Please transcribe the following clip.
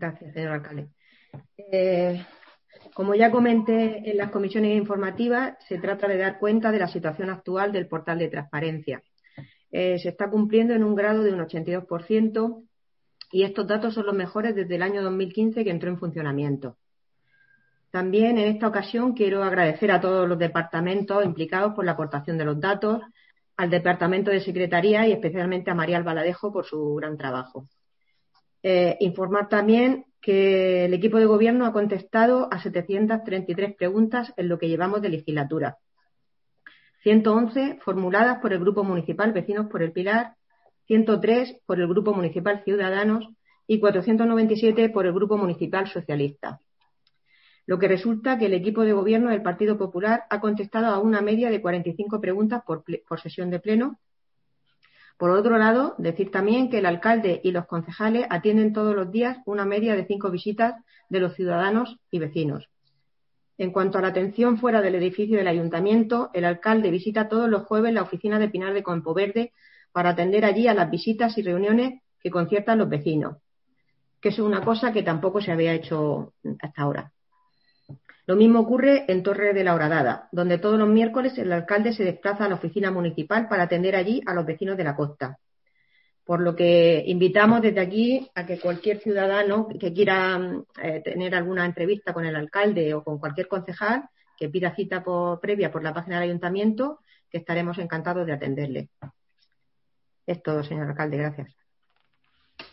Gracias, señor alcalde. Como ya comenté en las comisiones informativas, se trata de dar cuenta de la situación actual del portal de transparencia. Se está cumpliendo en un grado de un 82% y estos datos son los mejores desde el año 2015 que entró en funcionamiento. También en esta ocasión quiero agradecer a todos los departamentos implicados por la aportación de los datos, al Departamento de Secretaría y especialmente a María Albaladejo por su gran trabajo. Informar también que el equipo de gobierno ha contestado a 733 preguntas en lo que llevamos de legislatura. 111 formuladas por el Grupo Municipal Vecinos por el Pilar, 103 por el Grupo Municipal Ciudadanos y 497 por el Grupo Municipal Socialista. Lo que resulta que el equipo de gobierno del Partido Popular ha contestado a una media de 45 preguntas por sesión de pleno. Por otro lado, decir también que el alcalde y los concejales atienden todos los días una media de 5 visitas de los ciudadanos y vecinos. En cuanto a la atención fuera del edificio del ayuntamiento, el alcalde visita todos los jueves la oficina de Pinar de Campoverde para atender allí a las visitas y reuniones que conciertan los vecinos, que es una cosa que tampoco se había hecho hasta ahora. Lo mismo ocurre en Torre de la Horadada, donde todos los miércoles el alcalde se desplaza a la oficina municipal para atender allí a los vecinos de la costa. Por lo que invitamos desde aquí a que cualquier ciudadano que quiera tener alguna entrevista con el alcalde o con cualquier concejal, que pida cita previa por la página del ayuntamiento, que estaremos encantados de atenderle. Es todo, señor alcalde. Gracias.